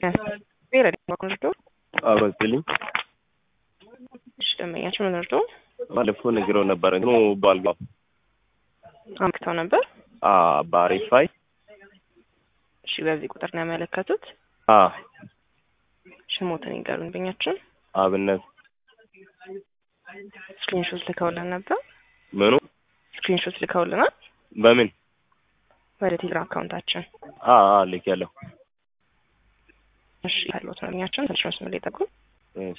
Vera ኮንዶ አብረስልኝ ደመኛችን ምን እርዶ ባለፈው ነግረው ነበር ነው ባልባ አምክተው ነበር ባሪፋይ እሺ በዚህ ቁጥር ነው ያመለከቱት ሽሞትን ይገሩን በእኛችን አብነት ስክሪንሾት ልከውልን ነበር ምኑ ስክሪንሾት ልከውልናል በምን ወደ ቴሌግራም አካውንታችን ልክ ያለው እሺ ያለው ተኛችን ተሽራስ ነው ለተቁ እሺ